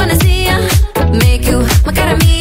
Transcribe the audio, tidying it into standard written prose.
Wanna see ya, make you my cara mia.